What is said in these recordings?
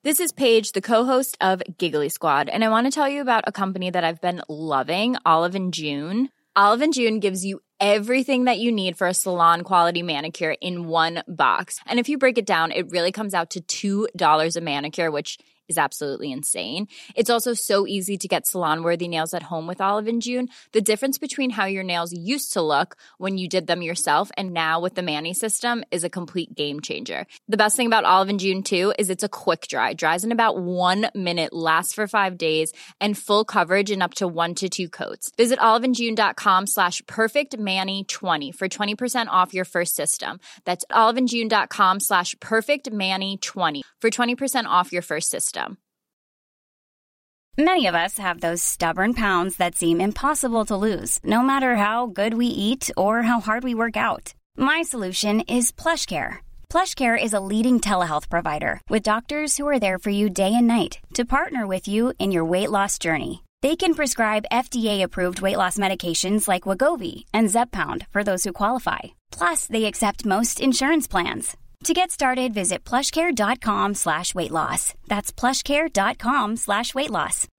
This is Paige, the co-host of Giggly Squad, and I want to tell you about a company that I've been loving, Olive & June. Olive & June gives you everything that you need for a salon-quality manicure in one box. And if you break it down, it really comes out to $2 a manicure, which is absolutely insane. It's also so easy to get salon-worthy nails at home with Olive & June. The difference between how your nails used to look when you did them yourself and now with the Mani system is a complete game changer. The best thing about Olive & June, too, is it's a quick dry. Dries in about 1 minute, lasts for 5 days, and full coverage in up to 1 to 2 coats. Visit oliveandjune.com/perfectmani20 for 20% off your first system. That's oliveandjune.com/perfectmani20 for 20% off your first system. Many of us have those stubborn pounds that seem impossible to lose, no matter how good we eat or how hard we work out. My solution is PlushCare. PlushCare is a leading telehealth provider with doctors who are there for you day and night to partner with you in your weight loss journey. They can prescribe FDA-approved weight loss medications like Wegovy and Zepbound for those who qualify. Plus, they accept most insurance plans. To get started, visit plushcare.com/weightloss. That's plushcare.com/weightloss.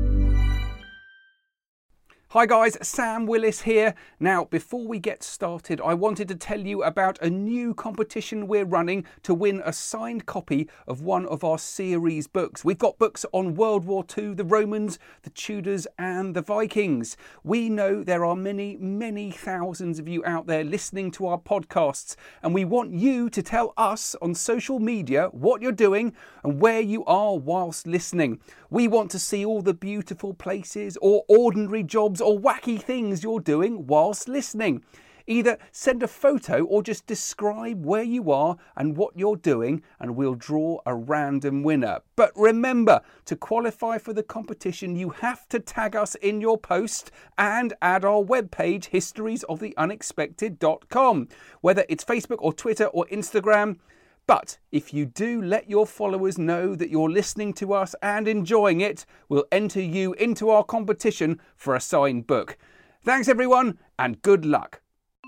Hi guys, Sam Willis here. Now, before we get started, I wanted to tell you about a new competition we're running to win a signed copy of one of our series books. We've got books on World War II, the Romans, the Tudors and the Vikings. We know there are many, many thousands of you out there listening to our podcasts, and we want you to tell us on social media what you're doing and where you are whilst listening. We want to see all the beautiful places or ordinary jobs or wacky things you're doing whilst listening. Either send a photo or just describe where you are and what you're doing, and we'll draw a random winner. But remember, to qualify for the competition, you have to tag us in your post and add our webpage, historiesoftheunexpected.com, whether it's Facebook or Twitter or Instagram. But if you do let your followers know that you're listening to us and enjoying it, we'll enter you into our competition for a signed book. Thanks everyone, and good luck.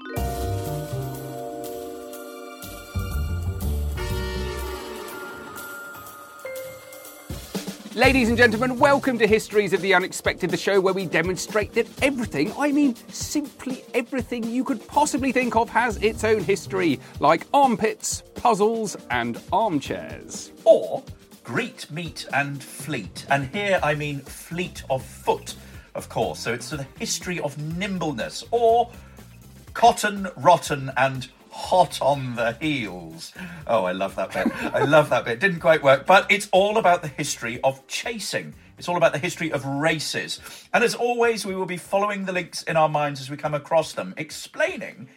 Ladies and gentlemen, welcome to Histories of the Unexpected, the show where we demonstrate that everything, I mean simply everything you could possibly think of, has its own history, like armpits, puzzles and armchairs. Or Greet, meet and fleet. And here I mean fleet of foot, of course. So it's the history of nimbleness. Or cotton, rotten and hot on the heels. Oh, I love that bit. I love that bit. Didn't quite work, but it's all about the history of chasing. It's all about the history of races. And as always, we will be following the links in our minds as we come across them, explaining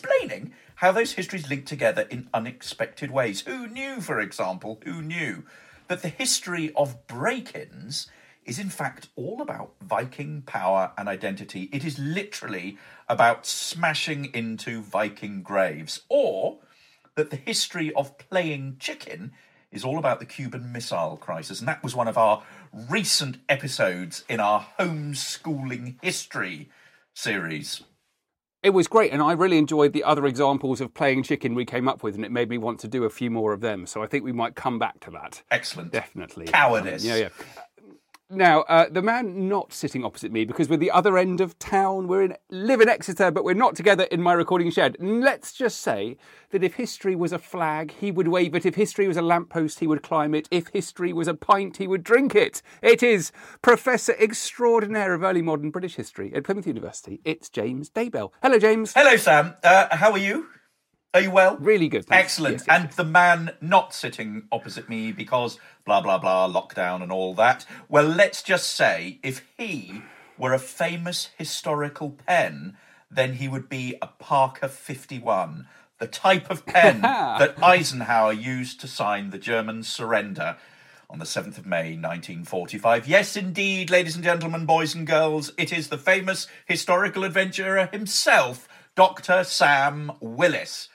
how those histories link together in unexpected ways. Who knew, for example, that the history of break-ins is in fact all about Viking power and identity. It is literally about smashing into Viking graves. Or that the history of playing chicken is all about the Cuban Missile Crisis. And that was one of our recent episodes in our homeschooling history series. It was great, and I really enjoyed the other examples of playing chicken we came up with, and it made me want to do a few more of them. So I think we might come back to that. Excellent. Definitely. Cowardice. Yeah. Now, the man not sitting opposite me, because we're the other end of town, live in Exeter, but we're not together in my recording shed. Let's just say that if history was a flag, he would wave it. If history was a lamppost, he would climb it. If history was a pint, he would drink it. It is Professor Extraordinaire of Early Modern British History at Plymouth University. It's James Daybell. Hello, James. Hello, Sam. How are you? Are you well? Really good. Thanks. Excellent. Yes. And the man not sitting opposite me because blah, blah, blah, lockdown and all that. Well, let's just say if he were a famous historical pen, then he would be a Parker 51, the type of pen that Eisenhower used to sign the German surrender on the 7th of May, 1945. Yes, indeed, ladies and gentlemen, boys and girls, it is the famous historical adventurer himself, Dr. Sam Willis.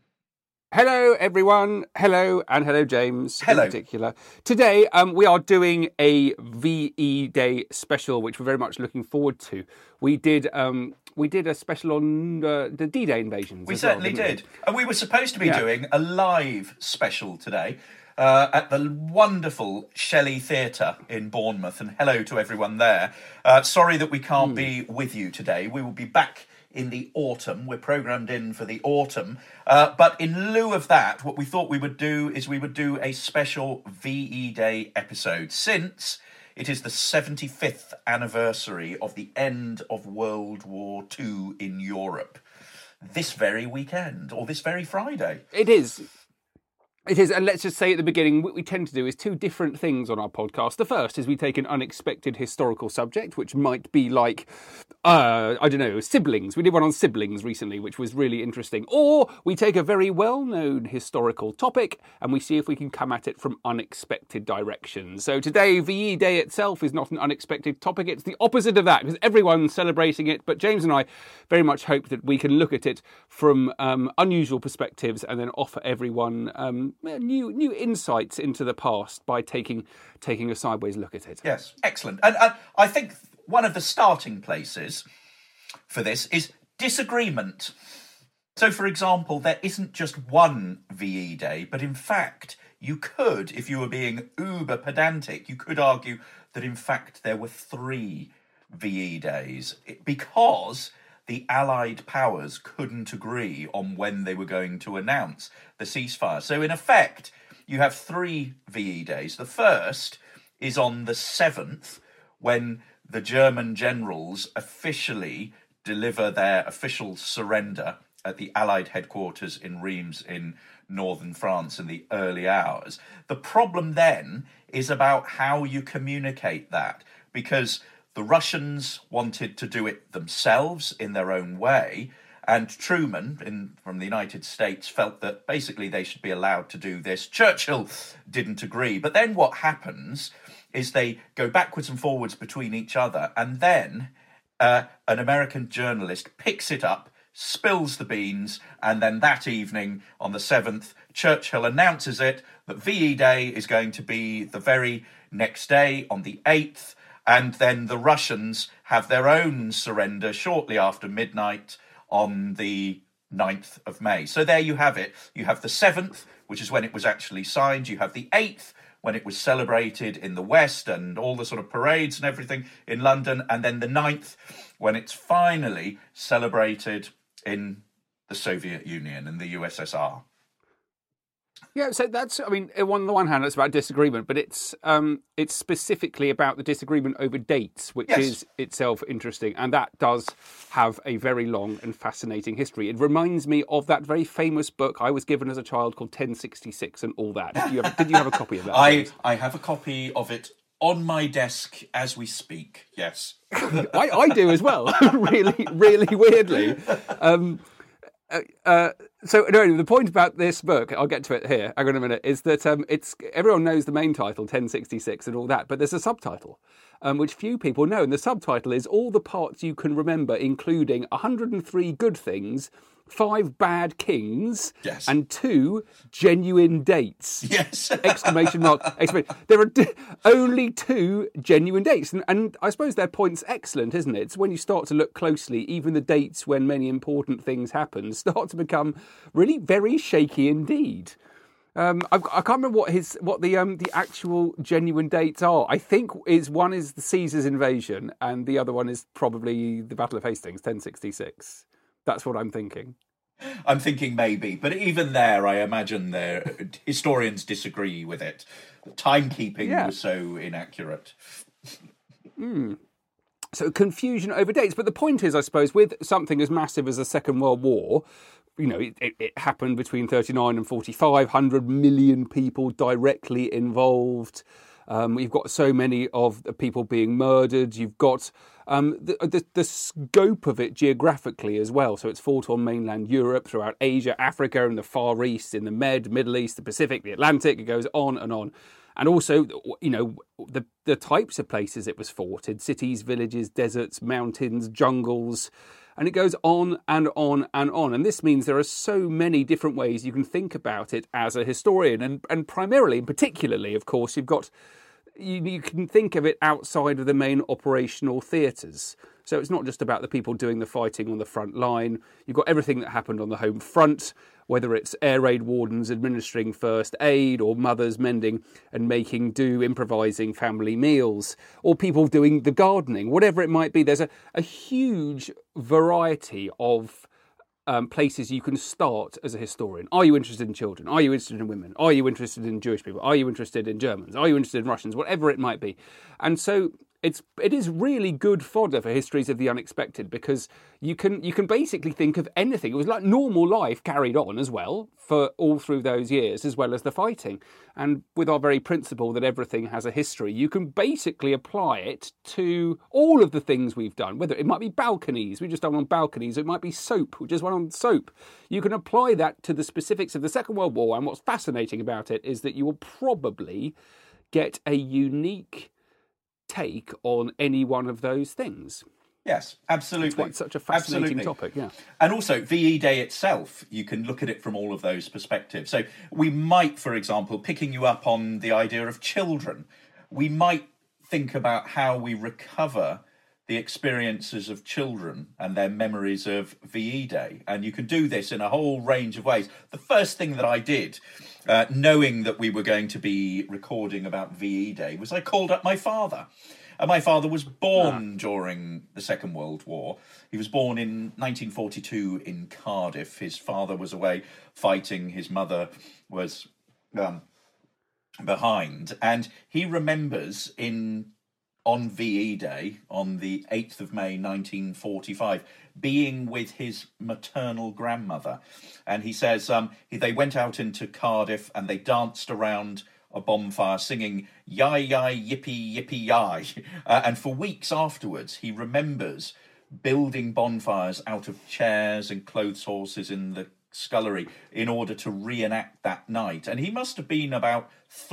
Hello, everyone. Hello, and hello, James. Hello. In particular. Today, we are doing a VE Day special, which we're very much looking forward to. We did a special on the D-Day invasions. We certainly did. And we were supposed to be doing a live special today. at the wonderful Shelley Theatre in Bournemouth, and hello to everyone there. Sorry that we can't be with you today. We will be back in the autumn. We're programmed in for the autumn. But in lieu of that, what we thought we would do is we would do a special VE Day episode, since it is the 75th anniversary of the end of World War II in Europe. This very weekend, or this very Friday. It is. It is, and let's just say at the beginning, what we tend to do is two different things on our podcast. The first is we take an unexpected historical subject, which might be like, I don't know, siblings. We did one on siblings recently, which was really interesting. Or we take a very well-known historical topic and we see if we can come at it from unexpected directions. So today, VE Day itself is not an unexpected topic. It's the opposite of that, because everyone's celebrating it. But James and I very much hope that we can look at it from unusual perspectives and then offer everyone new insights into the past by taking a sideways look at it. Yes, excellent. And I think one of the starting places for this is disagreement. So, for example, there isn't just one VE Day, but in fact, you could, if you were being uber pedantic, you could argue that in fact there were 3 VE Days, because the Allied powers couldn't agree on when they were going to announce the ceasefire. So in effect, you have 3 VE Days. The first is on the 7th, when the German generals officially deliver their official surrender at the Allied headquarters in Reims in northern France in the early hours. The problem then is about how you communicate that, because the Russians wanted to do it themselves in their own way, and Truman from the United States felt that basically they should be allowed to do this. Churchill didn't agree. But then what happens is they go backwards and forwards between each other, and then an American journalist picks it up, spills the beans, and then that evening on the 7th, Churchill announces it, that VE Day is going to be the very next day on the 8th, and then the Russians have their own surrender shortly after midnight on the 9th of May. So there you have it. You have the 7th, which is when it was actually signed. You have the 8th, when it was celebrated in the West and all the sort of parades and everything in London. And then the 9th, when it's finally celebrated in the Soviet Union, in the USSR. Yeah, so that's, I mean, on the one hand, it's about disagreement, but it's specifically about the disagreement over dates, which is itself interesting. And that does have a very long and fascinating history. It reminds me of that very famous book I was given as a child called 1066 and all that. Did you have a copy of that? I have a copy of it on my desk as we speak, yes. I do as well, really, really weirdly. So anyway, the point about this book, I'll get to it here, hang on a minute, is that it's everyone knows the main title, 1066 and all that, but there's a subtitle, which few people know, and the subtitle is All the Parts You Can Remember, including 103 Good Things, 5 Bad Kings, and 2 Genuine Dates. Yes. Exclamation mark. There are only 2 genuine dates. And I suppose their point's excellent, isn't it? It's when you start to look closely, even the dates when many important things happen start to become really very shaky indeed. I can't remember what the actual genuine dates are. I think one is the Caesar's invasion and the other one is probably the Battle of Hastings, 1066. That's what I'm thinking. I'm thinking maybe, but even there, I imagine historians disagree with it. Timekeeping was so inaccurate. So confusion over dates. But the point is, I suppose, with something as massive as the Second World War, you know, it happened between 39 and 45, 100 million people directly involved. You've got so many of the people being murdered. You've got the scope of it geographically as well. So it's fought on mainland Europe, throughout Asia, Africa, and the Far East, in the Middle East, the Pacific, the Atlantic. It goes on and on. And also, you know, the types of places it was fought in: cities, villages, deserts, mountains, jungles. And it goes on and on and on. And this means there are so many different ways you can think about it as a historian. And primarily and particularly, of course, you've got you can think of it outside of the main operational theatres. So it's not just about the people doing the fighting on the front line. You've got everything that happened on the home front, whether it's air raid wardens administering first aid, or mothers mending and making do, improvising family meals, or people doing the gardening, whatever it might be. There's a huge variety of places you can start as a historian. Are you interested in children? Are you interested in women? Are you interested in Jewish people? Are you interested in Germans? Are you interested in Russians? Whatever it might be. And so it is really good fodder for histories of the unexpected, because you can basically think of anything. It was like normal life carried on as well for all through those years, as well as the fighting. And with our very principle that everything has a history, you can basically apply it to all of the things we've done. Whether it might be balconies, we just done on balconies. It might be soap, we just went on soap. You can apply that to the specifics of the Second World War. And what's fascinating about it is that you will probably get a unique take on any one of those things. Yes, absolutely. That's why it's such a fascinating topic, yeah. And also, VE Day itself, you can look at it from all of those perspectives. So we might, for example, picking you up on the idea of children, we might think about how we recover the experiences of children and their memories of VE Day. And you can do this in a whole range of ways. The first thing that I did, knowing that we were going to be recording about VE Day, was I called up my father. And my father was born during the Second World War. He was born in 1942 in Cardiff. His father was away fighting. His mother was behind. And he remembers on VE Day, on the 8th of May 1945, being with his maternal grandmother. And he says they went out into Cardiff and they danced around a bonfire singing "Yai Yai Yippee Yippee Yai," and for weeks afterwards he remembers building bonfires out of chairs and clothes horses in the scullery in order to reenact that night. And he must have been about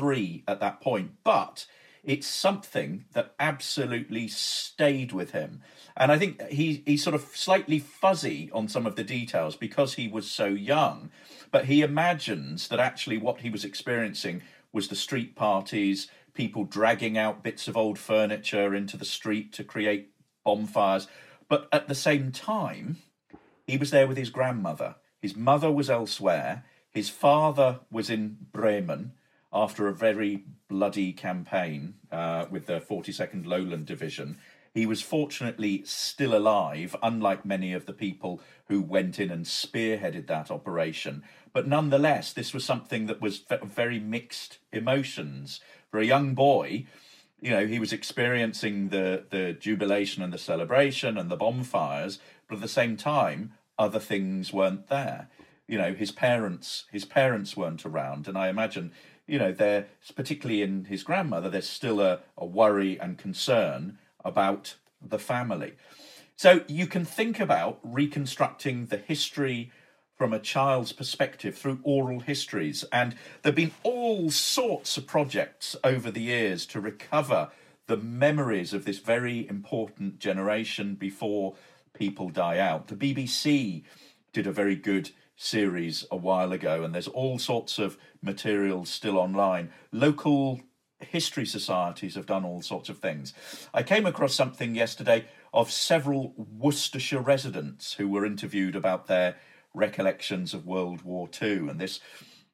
3 at that point, but it's something that absolutely stayed with him. And I think he's sort of slightly fuzzy on some of the details because he was so young, but he imagines that actually what he was experiencing was the street parties, people dragging out bits of old furniture into the street to create bonfires. But at the same time, he was there with his grandmother. His mother was elsewhere. His father was in Bremen after a very bloody campaign with the 42nd Lowland Division. He was fortunately still alive, unlike many of the people who went in and spearheaded that operation. But nonetheless, this was something that was very mixed emotions. For a young boy, he was experiencing the jubilation and the celebration and the bonfires, but at the same time, other things weren't there. His parents weren't around, and I imagine, there, particularly in his grandmother, there's still a worry and concern about the family. So you can think about reconstructing the history from a child's perspective through oral histories. And there have been all sorts of projects over the years to recover the memories of this very important generation before people die out. The BBC did a very good series a while ago, and there's all sorts of materials still online. Local history societies have done all sorts of things. I came across something yesterday of several Worcestershire residents who were interviewed about their recollections of World War II, and this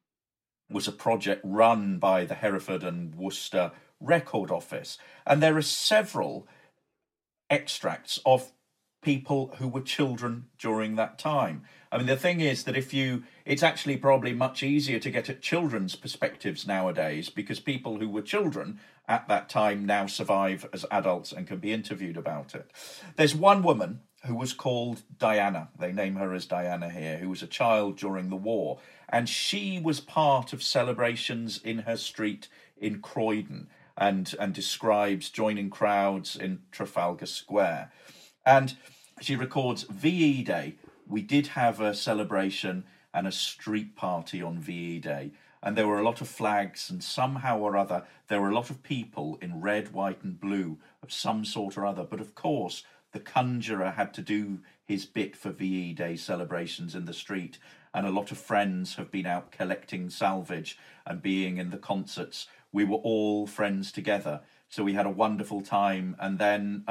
was a project run by the Hereford and Worcester Record Office. And there are several extracts of people who were children during that time. I mean, the thing is that it's actually probably much easier to get at children's perspectives nowadays, because people who were children at that time now survive as adults and can be interviewed about it. There's one woman who was called Diana. They name her as Diana here, who was a child during the war. And she was part of celebrations in her street in Croydon and describes joining crowds in Trafalgar Square. And she records, VE Day, we did have a celebration and a street party on VE Day. And there were a lot of flags, and somehow or other, there were a lot of people in red, white and blue of some sort or other. But of course, the conjurer had to do his bit for VE Day celebrations in the street. And a lot of friends have been out collecting salvage and being in the concerts we were all friends together. So we had a wonderful time. And then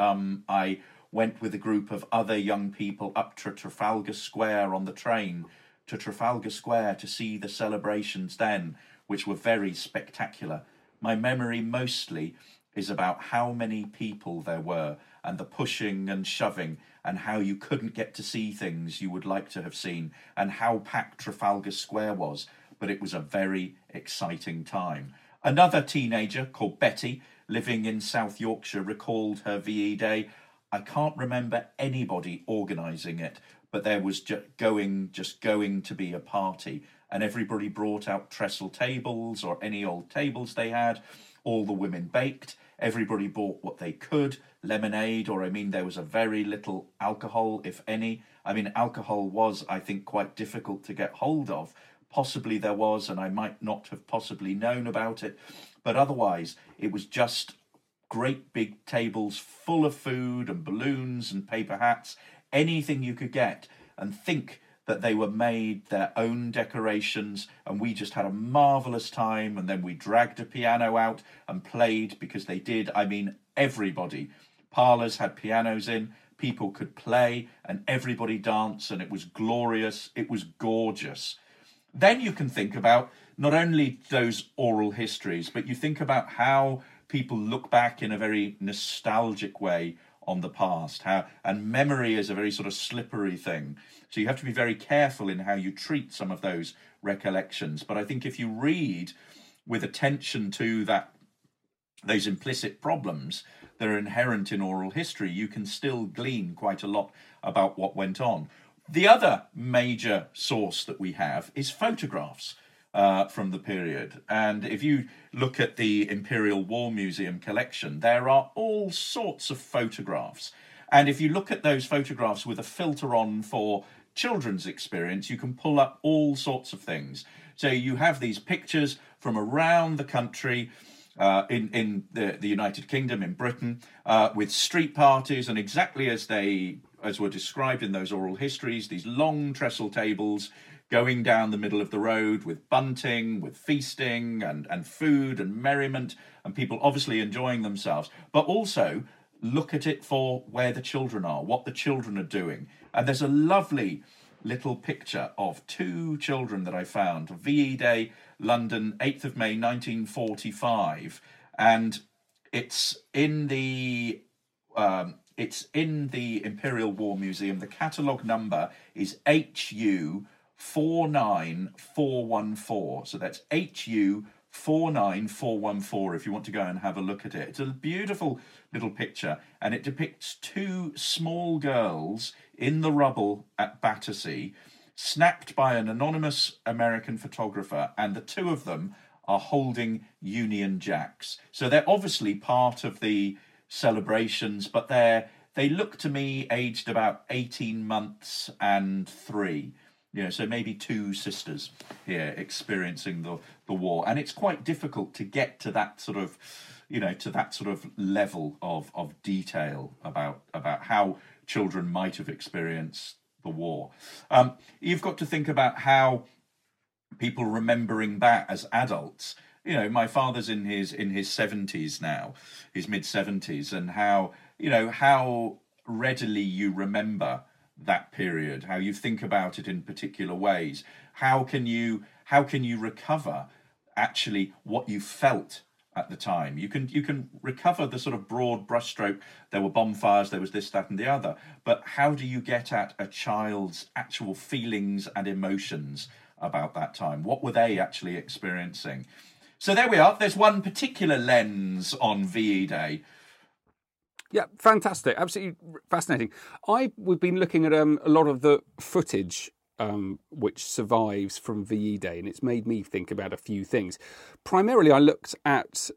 I went with a group of other young people up to Trafalgar Square on the train to Trafalgar Square to see the celebrations then, which were very spectacular. My memory mostly is about how many people there were and the pushing and shoving and how you couldn't get to see things you would like to have seen and how packed Trafalgar Square was. But it was a very exciting time. Another teenager called Betty, living in South Yorkshire, recalled her VE Day. I can't remember anybody organising it, but there was just going to be a party, and everybody brought out trestle tables or any old tables they had. All the women baked. Everybody bought what they could, lemonade, there was a very little alcohol, if any. Alcohol was, I think, quite difficult to get hold of. Possibly there was, and I might not have possibly known about it. But otherwise, it was just great big tables full of food and balloons and paper hats, anything you could get. And think that they were made their own decorations, and we just had a marvellous time. And then we dragged a piano out and played, because they did. Everybody. Parlours had pianos in, people could play, and everybody danced, and it was glorious. It was gorgeous. Then you can think about not only those oral histories, but you think about how people look back in a very nostalgic way on the past. And memory is a very sort of slippery thing. So you have to be very careful in how you treat some of those recollections. But I think if you read with attention to those implicit problems that are inherent in oral history, you can still glean quite a lot about what went on. The other major source that we have is photographs from the period. And if you look at the Imperial War Museum collection, there are all sorts of photographs. And if you look at those photographs with a filter on for children's experience, you can pull up all sorts of things. So you have these pictures from around the country, in the United Kingdom, in Britain, with street parties, and exactly as were described in those oral histories, these long trestle tables going down the middle of the road with bunting, with feasting and food and merriment, and people obviously enjoying themselves. But also look at it for where the children are, what the children are doing. And there's a lovely little picture of two children that I found. VE Day, London, 8th of May, 1945. And it's in the Imperial War Museum. The catalogue number is HU 49414. So that's HU 49414 if you want to go and have a look at it. It's a beautiful little picture, and it depicts two small girls in the rubble at Battersea, snapped by an anonymous American photographer, and the two of them are holding Union Jacks. So they're obviously part of the celebrations, but they look to me aged about 18 months and 3. So maybe two sisters here experiencing the war. And it's quite difficult to get to that sort of, level of detail about how children might have experienced the war. You've got to think about how people remembering back as adults. My father's in his 70s now, his mid-70s, and how readily you remember that period, how you think about it in particular ways. How can you recover actually what you felt at the time? You can recover the sort of broad brushstroke. There were bonfires, there was this, that, and the other. But how do you get at a child's actual feelings and emotions about that time? What were they actually experiencing? So there we are. There's one particular lens on VE Day. Yeah, fantastic. Absolutely fascinating. We've been looking at a lot of the footage which survives from VE Day, and it's made me think about a few things. Primarily, I looked at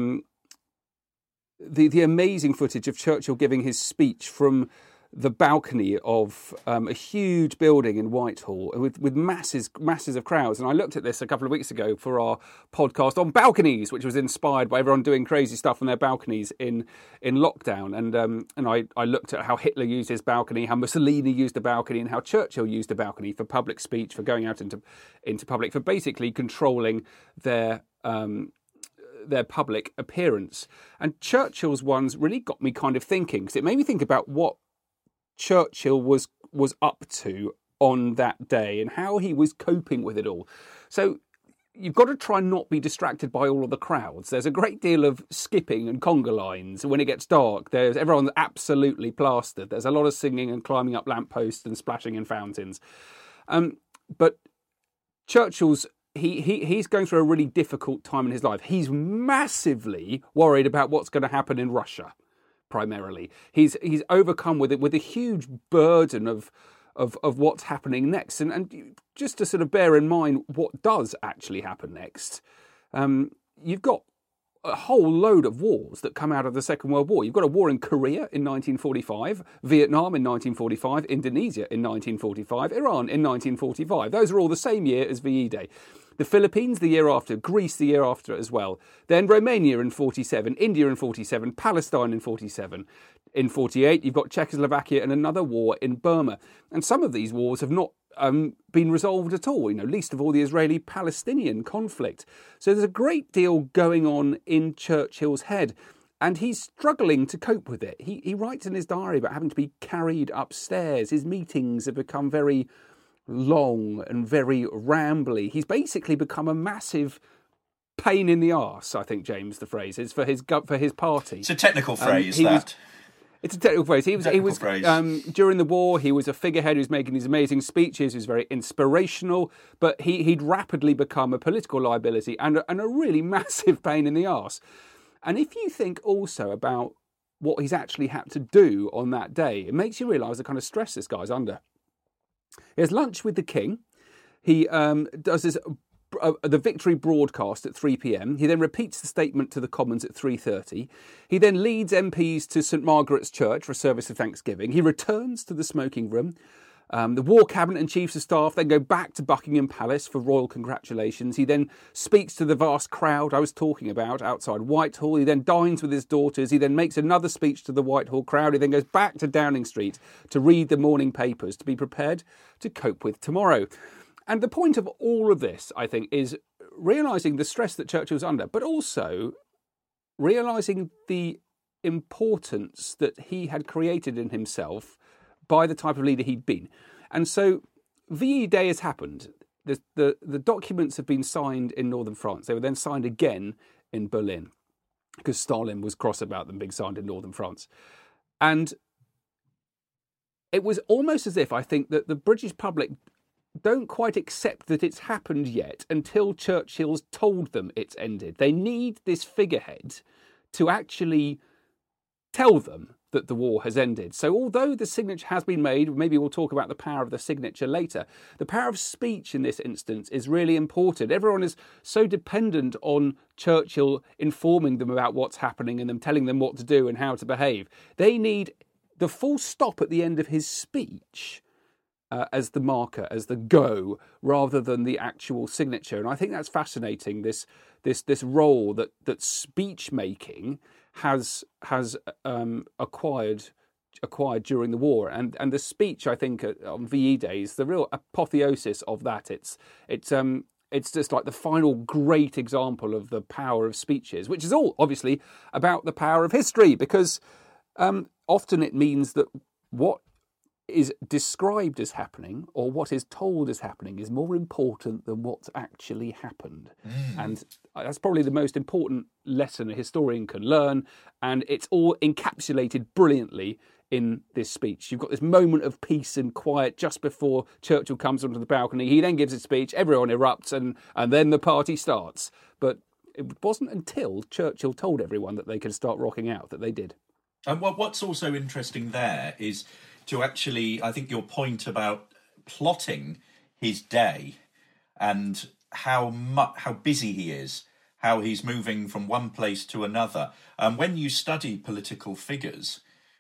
the amazing footage of Churchill giving his speech from the balcony of a huge building in Whitehall with masses of crowds. And I looked at this a couple of weeks ago for our podcast on balconies, which was inspired by everyone doing crazy stuff on their balconies in lockdown. And I looked at how Hitler used his balcony, how Mussolini used the balcony, and how Churchill used the balcony for public speech, for going out into public, for basically controlling their their public appearance. And Churchill's ones really got me kind of thinking, because it made me think about what Churchill was up to on that day and how he was coping with it all. So you've got to try and not be distracted by all of the crowds. There's a great deal of skipping and conga lines. When it gets dark, everyone's absolutely plastered. There's a lot of singing and climbing up lampposts and splashing in fountains. But Churchill's he's going through a really difficult time in his life. He's massively worried about what's going to happen in Russia, primarily. He's overcome with a huge burden of what's happening next. And just to sort of bear in mind what does actually happen next, you've got a whole load of wars that come out of the Second World War. You've got a war in Korea in 1945, Vietnam in 1945, Indonesia in 1945, Iran in 1945. Those are all the same year as VE Day. The Philippines the year after, Greece the year after as well. Then Romania in 47, India in 47, Palestine in 47. In 48, you've got Czechoslovakia and another war in Burma. And some of these wars have not been resolved at all, least of all the Israeli-Palestinian conflict. So there's a great deal going on in Churchill's head, and he's struggling to cope with it. He writes in his diary about having to be carried upstairs. His meetings have become very long and very rambly. He's basically become a massive pain in the arse, I think, James, the phrase is, for his party. It's a technical phrase, that. It's a technical phrase. He was during the war, he was a figurehead who was making these amazing speeches. He was very inspirational, but he'd rapidly become a political liability and a really massive pain in the arse. And if you think also about what he's actually had to do on that day, it makes you realise the kind of stress this guy's under. He has lunch with the King. He does the victory broadcast at 3 p.m. He then repeats the statement to the Commons at 3:30. He then leads MPs to St Margaret's Church for a service of thanksgiving. He returns to the smoking room. The War Cabinet and Chiefs of Staff then go back to Buckingham Palace for royal congratulations. He then speaks to the vast crowd I was talking about outside Whitehall. He then dines with his daughters. He then makes another speech to the Whitehall crowd. He then goes back to Downing Street to read the morning papers to be prepared to cope with tomorrow. And the point of all of this, I think, is realising the stress that Churchill's under, but also realising the importance that he had created in himself by the type of leader he'd been. And so VE Day has happened. The documents have been signed in northern France. They were then signed again in Berlin because Stalin was cross about them being signed in northern France. And it was almost as if I think that the British public don't quite accept that it's happened yet until Churchill's told them it's ended. They need this figurehead to actually tell them that the war has ended. So although the signature has been made, maybe we'll talk about the power of the signature later, the power of speech in this instance is really important. Everyone is so dependent on Churchill informing them about what's happening and them telling them what to do and how to behave. They need the full stop at the end of his speech as the marker, as the go, rather than the actual signature. And I think that's fascinating, this role that speech making has acquired during the war, and the speech, I think, on VE Day is the real apotheosis of that. It's just like the final great example of the power of speeches, which is all obviously about the power of history, because often it means that what is described as happening or what is told as happening is more important than what's actually happened. And that's probably the most important lesson a historian can learn, and it's all encapsulated brilliantly in this speech. You've got this moment of peace and quiet just before Churchill comes onto the balcony. He then gives his speech, everyone erupts, and then the party starts. But it wasn't until Churchill told everyone that they could start rocking out that they did. And what's also interesting there is to actually, I think your point about plotting his day and how busy he is, how he's moving from one place to another. When you study political figures,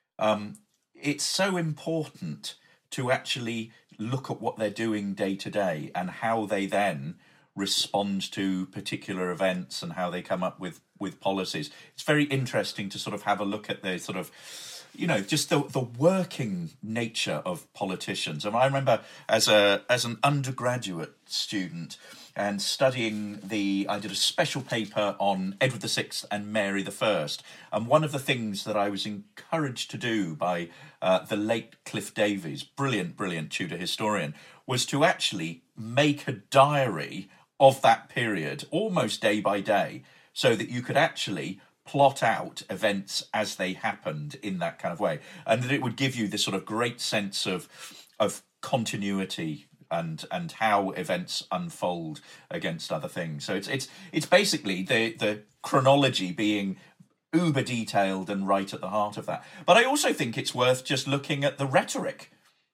it's so important to actually look at what they're doing day to day and how they then respond to particular events and how they come up with policies. It's very interesting to sort of have a look at the sort of just the working nature of politicians. And I remember as an undergraduate student and studying I did a special paper on Edward VI and Mary I. And one of the things that I was encouraged to do by the late Cliff Davies, brilliant Tudor historian, was to actually make a diary of that period, almost day by day, so that you could actually plot out events as they happened in that kind of way, and that it would give you this sort of great sense of continuity and how events unfold against other things. So it's basically the chronology being uber detailed and right at the heart of that. But I also think it's worth just looking at the rhetoric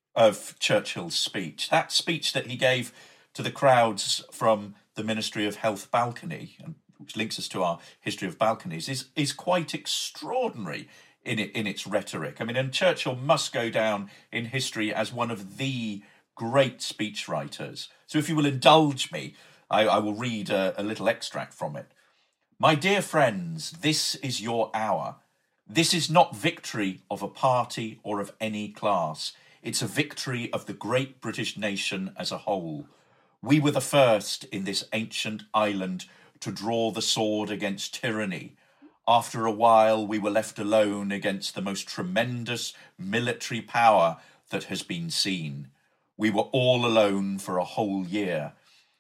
of Churchill's speech. That speech that he gave to the crowds from the Ministry of Health balcony, and which links us to our history of balconies, is quite extraordinary in its rhetoric. I mean, and Churchill must go down in history as one of the great speechwriters. So if you will indulge me, I will read a little extract from it. "My dear friends, this is your hour. This is not victory of a party or of any class. It's a victory of the great British nation as a whole. We were the first in this ancient island to draw the sword against tyranny. After a while, we were left alone against the most tremendous military power that has been seen. We were all alone for a whole year.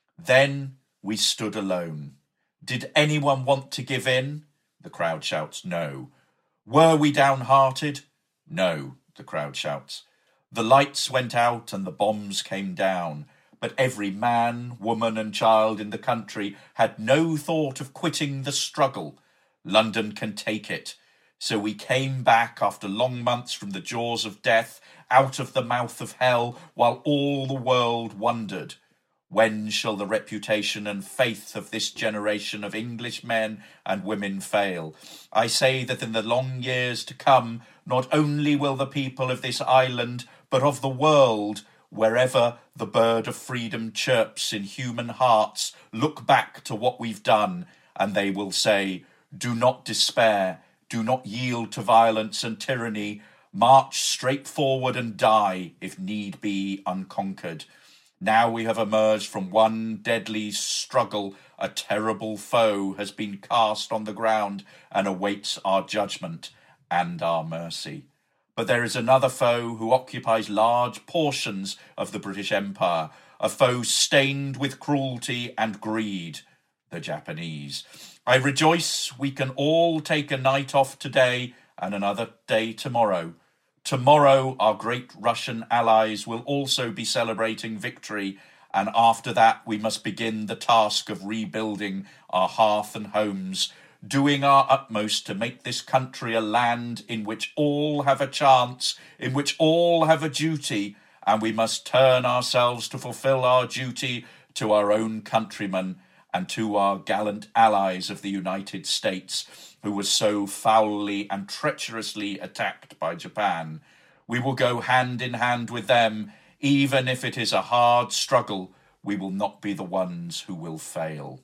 Then we stood alone. Did anyone want to give in? The crowd shouts, no. Were we downhearted? No, the crowd shouts. The lights went out and the bombs came down. But every man, woman and child in the country had no thought of quitting the struggle. London can take it. So we came back after long months from the jaws of death, out of the mouth of hell, while all the world wondered. When shall the reputation and faith of this generation of English men and women fail? I say that in the long years to come, not only will the people of this island, but of the world, wherever the bird of freedom chirps in human hearts, look back to what we've done, and they will say, do not despair, do not yield to violence and tyranny, march straight forward and die, if need be, unconquered. Now we have emerged from one deadly struggle, a terrible foe has been cast on the ground and awaits our judgment and our mercy. But there is another foe who occupies large portions of the British Empire, a foe stained with cruelty and greed, the Japanese. I rejoice we can all take a night off today and another day tomorrow. Tomorrow our great Russian allies will also be celebrating victory, and after that we must begin the task of rebuilding our hearth and homes, doing our utmost to make this country a land in which all have a chance, in which all have a duty, and we must turn ourselves to fulfil our duty to our own countrymen and to our gallant allies of the United States, who were so foully and treacherously attacked by Japan. We will go hand in hand with them, even if it is a hard struggle. We will not be the ones who will fail.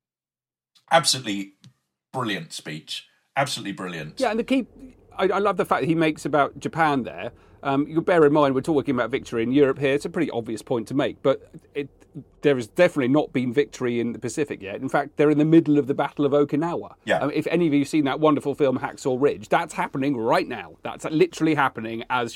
Absolutely brilliant speech. Absolutely brilliant. Yeah, and the key, I love the fact that he makes about Japan there. You bear in mind, we're talking about victory in Europe here. It's a pretty obvious point to make, but there has definitely not been victory in the Pacific yet. In fact, they're in the middle of the Battle of Okinawa. Yeah. If any of you have seen that wonderful film Hacksaw Ridge, that's happening right now. That's literally happening as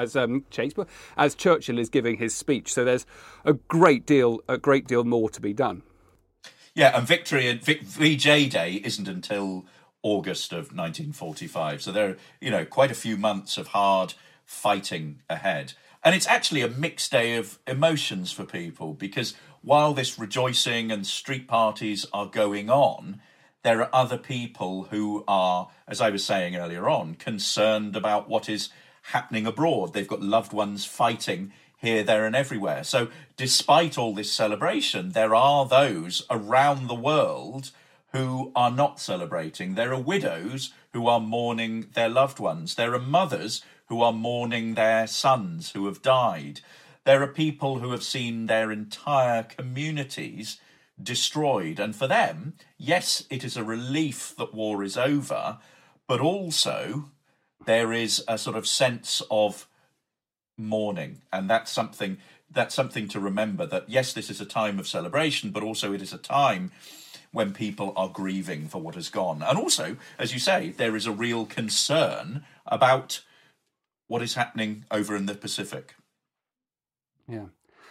Churchill is giving his speech. So there's a great deal more to be done. Yeah, and VJ Day isn't until August of 1945. So there are, quite a few months of hard fighting ahead. And it's actually a mixed day of emotions for people, because while this rejoicing and street parties are going on, there are other people who are, as I was saying earlier on, concerned about what is happening abroad. They've got loved ones fighting here, there and everywhere. So despite all this celebration, there are those around the world who are not celebrating. There are widows who are mourning their loved ones. There are mothers who are mourning their sons who have died. There are people who have seen their entire communities destroyed. And for them, yes, it is a relief that war is over, but also there is a sort of sense of mourning, and that's something to remember, that yes, this is a time of celebration, but also it is a time when people are grieving for what has gone. And also, as you say, there is a real concern about what is happening over in the Pacific. Yeah.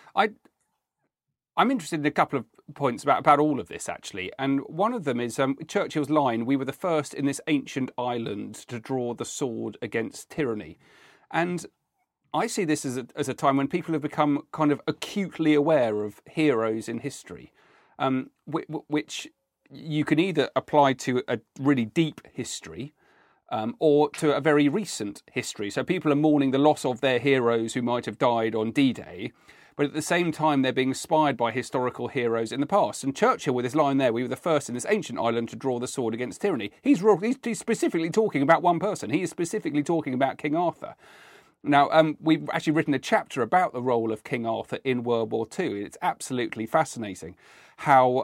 I'm interested in a couple of points about all of this, actually. And one of them is Churchill's line, "We were the first in this ancient island to draw the sword against tyranny." And I see this as a time when people have become kind of acutely aware of heroes in history, which you can either apply to a really deep history or to a very recent history. So people are mourning the loss of their heroes who might have died on D-Day, but at the same time they're being inspired by historical heroes in the past. And Churchill, with his line there, "We were the first in this ancient island to draw the sword against tyranny," he's specifically talking about one person. He is specifically talking about King Arthur. Now, we've actually written a chapter about the role of King Arthur in World War II. It's absolutely fascinating how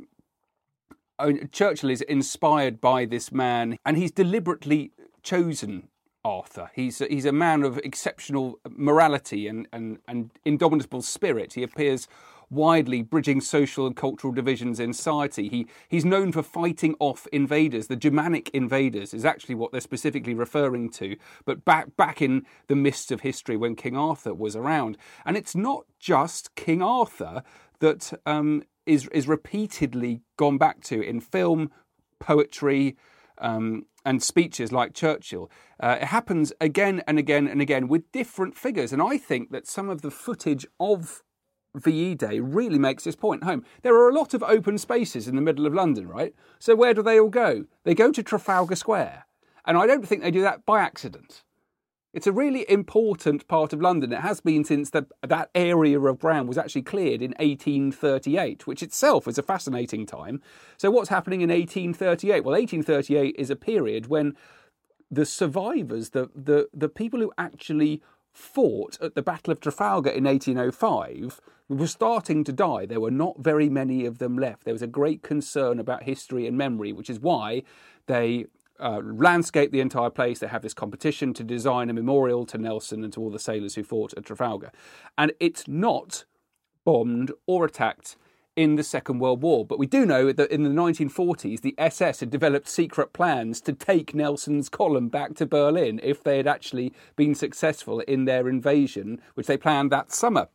Churchill is inspired by this man, and he's deliberately chosen Arthur. He's a man of exceptional morality and indomitable spirit. He appears widely, bridging social and cultural divisions in society. He's known for fighting off invaders. The Germanic invaders is actually what they're specifically referring to, but back in the mists of history when King Arthur was around. And it's not just King Arthur that is repeatedly gone back to in film, poetry, and speeches like Churchill. It happens again and again and again with different figures. And I think that some of the footage of VE Day really makes this point home. There are a lot of open spaces in the middle of London, right? So where do they all go? They go to Trafalgar Square. And I don't think they do that by accident. It's a really important part of London. It has been since that area of ground was actually cleared in 1838, which itself is a fascinating time. So what's happening in 1838? Well, 1838 is a period when the survivors, the people who actually fought at the Battle of Trafalgar in 1805 were starting to die. There were not very many of them left. There was a great concern about history and memory, which is why they landscape the entire place. They have this competition to design a memorial to Nelson and to all the sailors who fought at Trafalgar. And it's not bombed or attacked in the Second World War. But we do know that in the 1940s, the SS had developed secret plans to take Nelson's column back to Berlin if they had actually been successful in their invasion, which they planned that summer.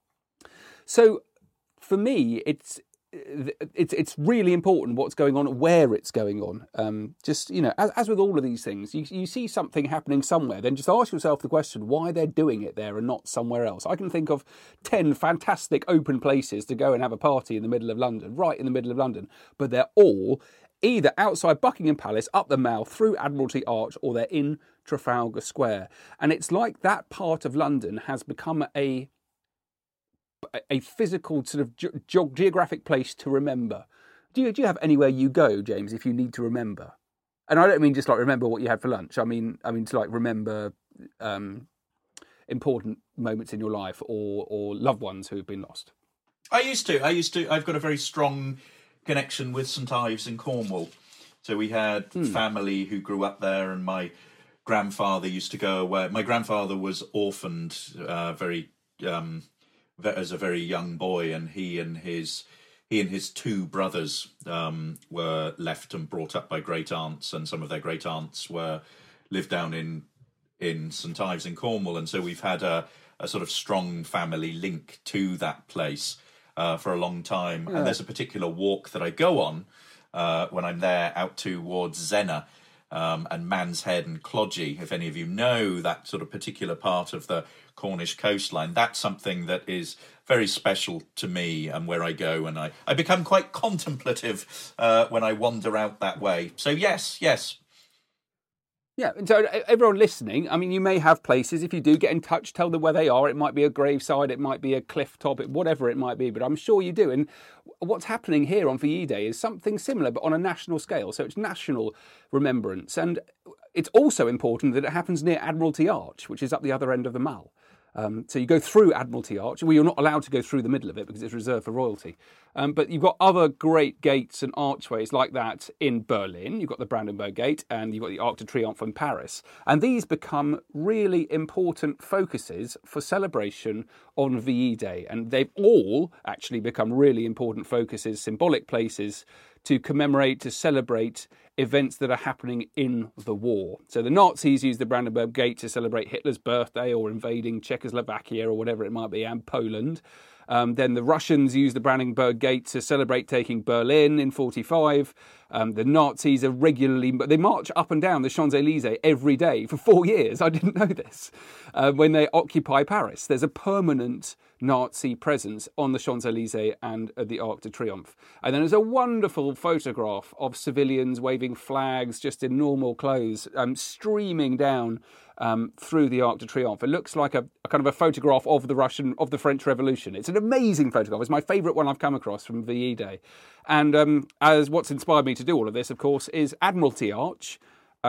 So for me, it's really important what's going on, where it's going on. Just, you know, as with all of these things, you see something happening somewhere, then just ask yourself the question why they're doing it there and not somewhere else. I can think of 10 fantastic open places to go and have a party in the middle of London, right in the middle of London, but they're all either outside Buckingham Palace, up the Mall, through Admiralty Arch, or they're in Trafalgar Square. And it's like that part of London has become a physical sort of geographic place to remember. Do you have anywhere you go, James, if you need to remember? And I don't mean just like remember what you had for lunch. I mean to like remember important moments in your life or loved ones who have been lost. I used to. I've got a very strong connection with St Ives in Cornwall. So we had family who grew up there, and my grandfather used to go away. My grandfather was orphaned as a very young boy, and he and his two brothers were left and brought up by great aunts, and some of their great aunts lived down in St Ives in Cornwall, and so we've had a sort of strong family link to that place for a long time. Yeah. And there's a particular walk that I go on when I'm there out towards Zena and Man's Head and Clodgey. If any of you know that sort of particular part of the Cornish coastline, that's something that is very special to me, and where I go, and I become quite contemplative when I wander out that way. So yes. Yeah, and so everyone listening, I mean, you may have places. If you do, get in touch, tell them where they are. It might be a graveside, it might be a cliff top, whatever it might be, but I'm sure you do. And what's happening here on VE Day is something similar, but on a national scale. So it's national remembrance. And it's also important that it happens near Admiralty Arch, which is up the other end of the Mall. So you go through Admiralty Arch. Well, you're not allowed to go through the middle of it because it's reserved for royalty. But you've got other great gates and archways like that in Berlin. You've got the Brandenburg Gate and you've got the Arc de Triomphe in Paris. And these become really important focuses for celebration on VE Day. And they've all actually become really important focuses, symbolic places to commemorate, to celebrate events that are happening in the war. So the Nazis used the Brandenburg Gate to celebrate Hitler's birthday or invading Czechoslovakia or whatever it might be, and Poland. Then the Russians used the Brandenburg Gate to celebrate taking Berlin in 1945. The Nazis are regularly, but they march up and down the Champs-Élysées every day for 4 years. I didn't know this. When they occupy Paris, there's a permanent Nazi presence on the Champs-Élysées and at the Arc de Triomphe. And then there's a wonderful photograph of civilians waving flags just in normal clothes, streaming down through the Arc de Triomphe. It looks like a kind of a photograph of the French Revolution. It's an amazing photograph. It's my favourite one I've come across from VE Day. And as what's inspired me to do all of this, of course, is Admiralty Arch,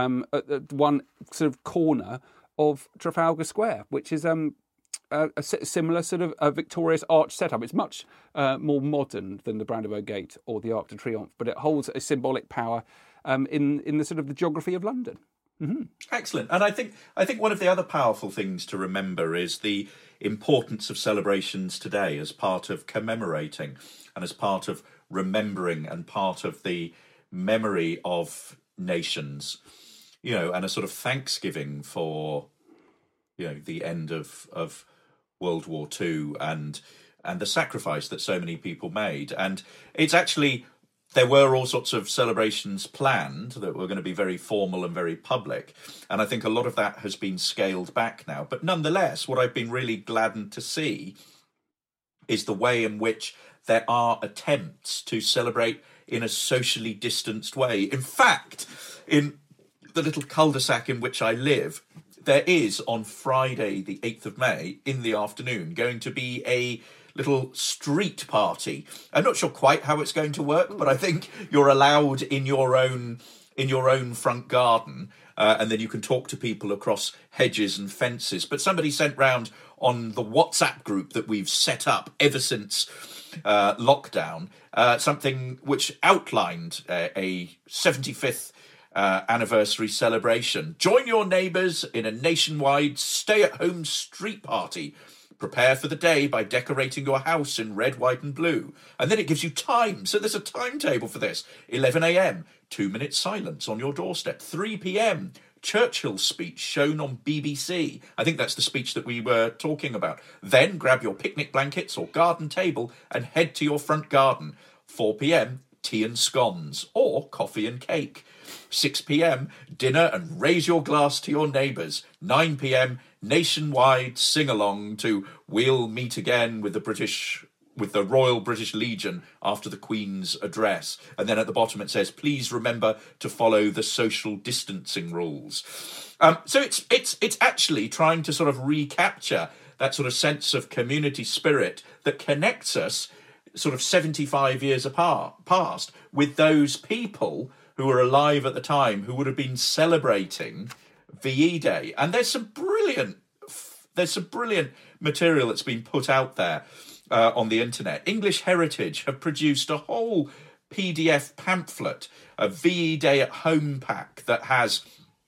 at one sort of corner of Trafalgar Square, which is a similar sort of a victorious arch setup. It's much more modern than the Brandenburg Gate or the Arc de Triomphe, but it holds a symbolic power in the sort of the geography of London. Mm-hmm. Excellent. And I think one of the other powerful things to remember is the importance of celebrations today as part of commemorating and as part of remembering and part of the memory of nations, and a sort of thanksgiving for, the end of World War II and the sacrifice that so many people made. And it's actually, there were all sorts of celebrations planned that were going to be very formal and very public. And I think a lot of that has been scaled back now. But nonetheless, what I've been really gladdened to see is the way in which there are attempts to celebrate in a socially distanced way. In fact, in the little cul-de-sac in which I live, there is on Friday, the 8th of May, in the afternoon, going to be a little street party. I'm not sure quite how it's going to work, but I think you're allowed in your own front garden, and then you can talk to people across hedges and fences. But somebody sent round on the WhatsApp group that we've set up ever since lockdown, something which outlined a 75th anniversary celebration. Join your neighbours in a nationwide stay-at-home street party. Prepare for the day by decorating your house in red, white and blue. And then it gives you time. So there's a timetable for this. 11 a.m, 2-minute silence on your doorstep. 3 p.m, Churchill's speech shown on BBC. I think that's the speech that we were talking about. Then grab your picnic blankets or garden table and head to your front garden. 4 p.m, tea and scones or coffee and cake. 6 p.m, dinner and raise your glass to your neighbours. 9 p.m, nationwide sing-along to We'll Meet Again with the Royal British Legion after the Queen's address. And then at the bottom it says, please remember to follow the social distancing rules. So it's actually trying to sort of recapture that sort of sense of community spirit that connects us sort of 75 years past with those people who were alive at the time who would have been celebrating VE Day. And there's some brilliant material that's been put out there on the internet. English Heritage have produced a whole PDF pamphlet, a VE Day at Home pack that has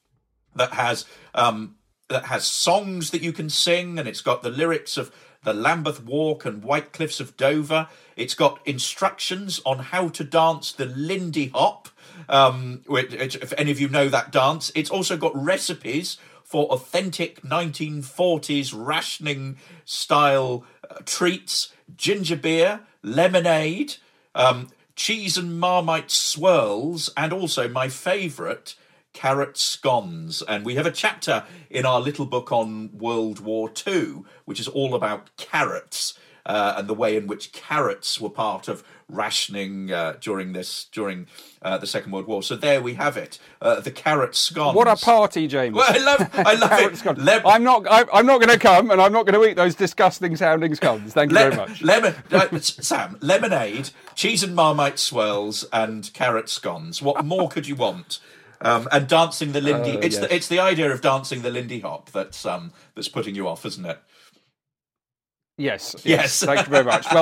songs that you can sing, and it's got the lyrics of the Lambeth Walk and White Cliffs of Dover. It's got instructions on how to dance the Lindy Hop, which, if any of you know that dance. It's also got recipes for authentic 1940s rationing style treats, ginger beer, lemonade, cheese and Marmite swirls, and also my favourite, carrot scones. And we have a chapter in our little book on World War II, which is all about carrots and the way in which carrots were part of rationing during the Second World War. So there we have it, the carrot scones. What a party, James! Well, I love it. I'm not going to come, and I'm not going to eat those disgusting sounding scones. Thank you very much. Sam, lemonade, cheese and Marmite swirls, and carrot scones. What more could you want? And dancing the Lindy. It's the idea of dancing the Lindy Hop that's putting you off, isn't it? Yes. Thank you very much. Well,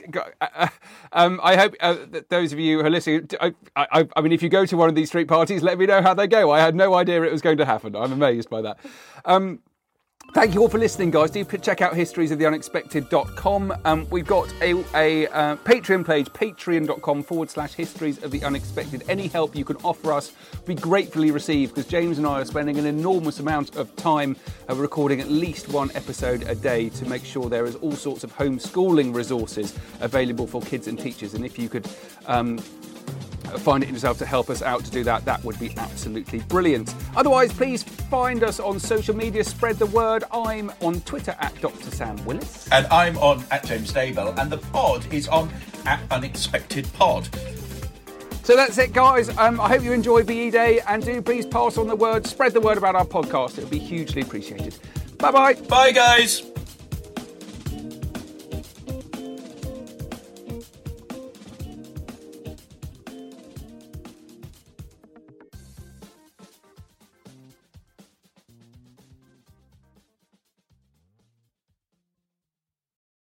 I hope that those of you who are listening, I mean, if you go to one of these street parties, let me know how they go. I had no idea it was going to happen. I'm amazed by that. Thank you all for listening, guys. Do check out historiesoftheunexpected.com. We've got a Patreon page, patreon.com/historiesoftheunexpected. Any help you can offer us be gratefully received, because James and I are spending an enormous amount of time recording at least one episode a day to make sure there is all sorts of homeschooling resources available for kids and teachers. And if you could find it in yourself to help us out to do that, that would be absolutely brilliant. Otherwise, please find us on social media, spread the word. I'm on Twitter at Dr. Sam Willis. And I'm on at James Daybell, and the pod is on at Unexpected Pod. So that's it, guys. I hope you enjoy BE Day, and do please pass on the word, spread the word about our podcast. It would be hugely appreciated. Bye-bye. Bye, guys.